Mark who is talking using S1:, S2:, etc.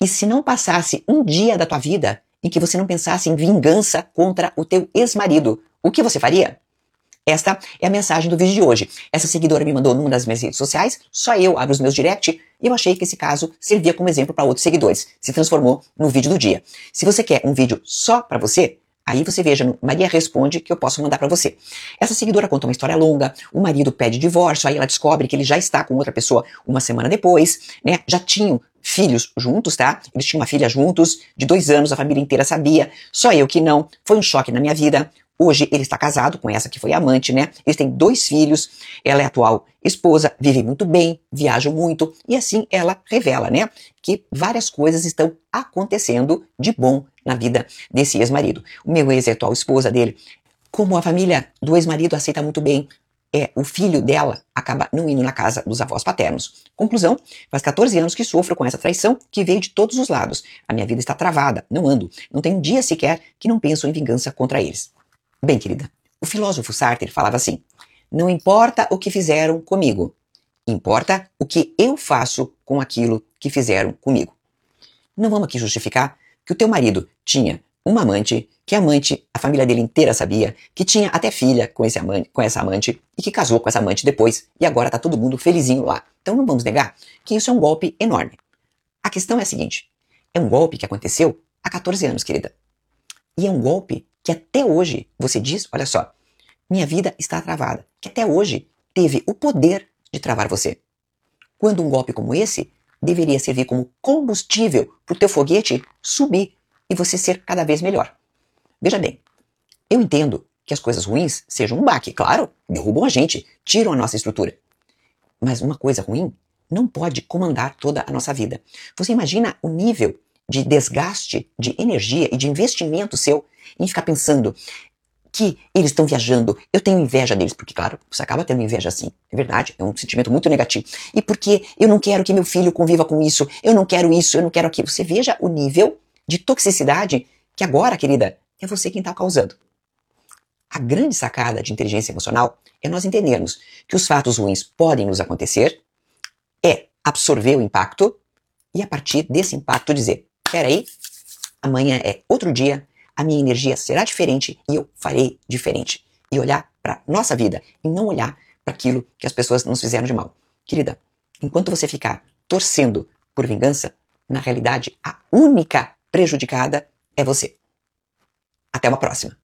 S1: E se não passasse um dia da tua vida em que você não pensasse em vingança contra o teu ex-marido, o que você faria? Esta é a mensagem do vídeo de hoje. Essa seguidora me mandou numa das minhas redes sociais, só eu abro os meus direct e eu achei que esse caso servia como exemplo para outros seguidores. Se transformou no vídeo do dia. Se você quer um vídeo só para você, aí você veja no Maria Responde que eu posso mandar para você. Essa seguidora conta uma história longa, o marido pede divórcio, aí ela descobre que ele já está com outra pessoa uma semana depois, né? Já tinham filhos juntos, tá? Eles tinham uma filha juntos, de 2 anos, a família inteira sabia, só eu que não. Foi um choque na minha vida. Hoje ele está casado com essa que foi amante, né? Eles têm 2 filhos, ela é a atual esposa, vivem muito bem, viajam muito, e assim ela revela, né? Que várias coisas estão acontecendo de bom na vida desse ex-marido. O meu ex é a atual esposa dele. Como a família do ex-marido aceita muito bem, o filho dela acaba não indo na casa dos avós paternos. Conclusão, faz 14 anos que sofro com essa traição que veio de todos os lados. A minha vida está travada, não ando, não tem um dia sequer que não penso em vingança contra eles. Bem, querida, o filósofo Sartre falava assim: não importa o que fizeram comigo, importa o que eu faço com aquilo que fizeram comigo. Não vamos aqui justificar que o teu marido tinha uma amante, que a amante, a família dele inteira sabia, que tinha até filha com essa amante e que casou com essa amante depois e agora tá todo mundo felizinho lá. Então não vamos negar que isso é um golpe enorme. A questão é a seguinte: é um golpe que aconteceu há 14 anos, querida. E é um golpe que até hoje você diz, olha só, minha vida está travada, que até hoje teve o poder de travar você. Quando um golpe como esse deveria servir como combustível para o teu foguete subir e você ser cada vez melhor. Veja bem, eu entendo que as coisas ruins sejam um baque, claro, derrubam a gente, tiram a nossa estrutura. Mas uma coisa ruim não pode comandar toda a nossa vida. Você imagina o nível de desgaste de energia e de investimento seu em ficar pensando que eles estão viajando, eu tenho inveja deles, porque claro, você acaba tendo inveja assim, é verdade, é um sentimento muito negativo, e porque eu não quero que meu filho conviva com isso, eu não quero isso, eu não quero aquilo. Você veja o nível de toxicidade que agora, querida, é você quem está causando. A grande sacada de inteligência emocional é nós entendermos que os fatos ruins podem nos acontecer, é absorver o impacto e a partir desse impacto dizer, peraí, amanhã é outro dia, a minha energia será diferente e eu farei diferente. E olhar para nossa vida e não olhar para aquilo que as pessoas nos fizeram de mal. Querida, enquanto você ficar torcendo por vingança, na realidade a única prejudicada é você. Até uma próxima.